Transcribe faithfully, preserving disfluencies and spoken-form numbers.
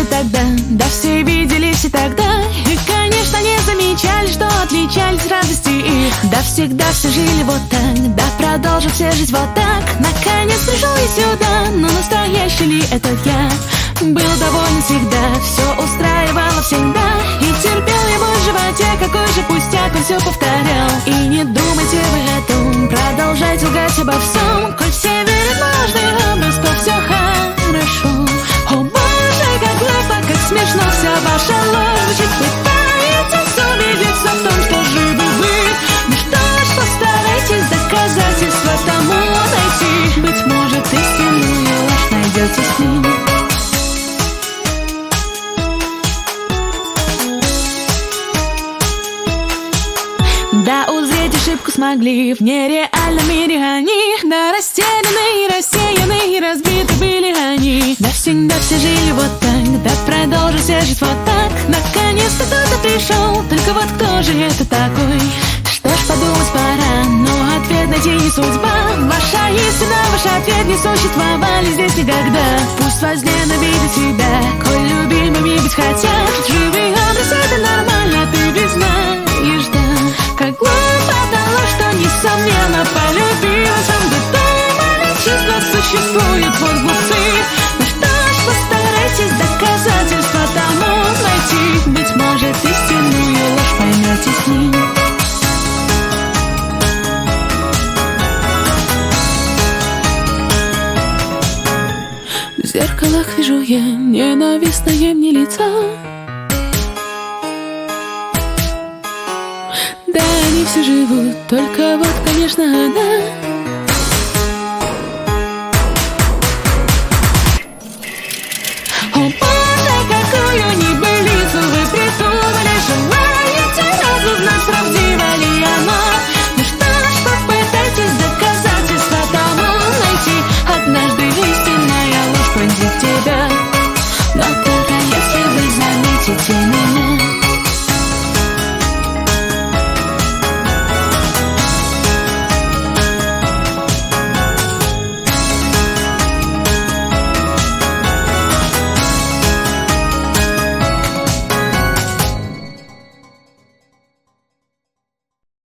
тогда, да все виделись и тогда. И, конечно, не замечали, что отличались радости их. Да всегда все жили вот так, да продолжим все жить вот так. Наконец пришел я сюда, но настоящий ли это я? Был доволен всегда, все устраивало всегда. И терпел его в животе, какой же пустяк, он все повторял. И не думайте вы о том, продолжайте лгать обо всем. Коль все верят в ложный образ, то все хорошо. О боже, как глупо, как смешно вся ваша ложь. Пытаетесь убедиться в том, что живы вы. Ну что ж, постарайтесь доказательства тому найти. Быть может, истинную ложь найдете с ним. Да, узреть ошибку смогли в нереальном мире они. Да, растерянные, рассеянные, разбиты были они. Да, всегда все жили вот так, да продолжим все жить вот так. Наконец-то кто-то пришел, только вот кто же это такой? Что ж, подумать пора, но ответ найти не судьба. Ваша истина, ваш ответ не существовали здесь никогда. Пусть возненавидят себя, коль любимыми быть хотят. Живый образ — это нормально, ты ведь знаешь, да. Как глупо того, что несомненно полюбилась. Он бы думали, чувства существуют, вот глупцы. Ну что ж, постарайтесь доказательства тому найти. Быть может, истинную ложь поймете с ним. В зеркалах вижу я ненавистное мне лицо. Да, они все живут, только вот, конечно, она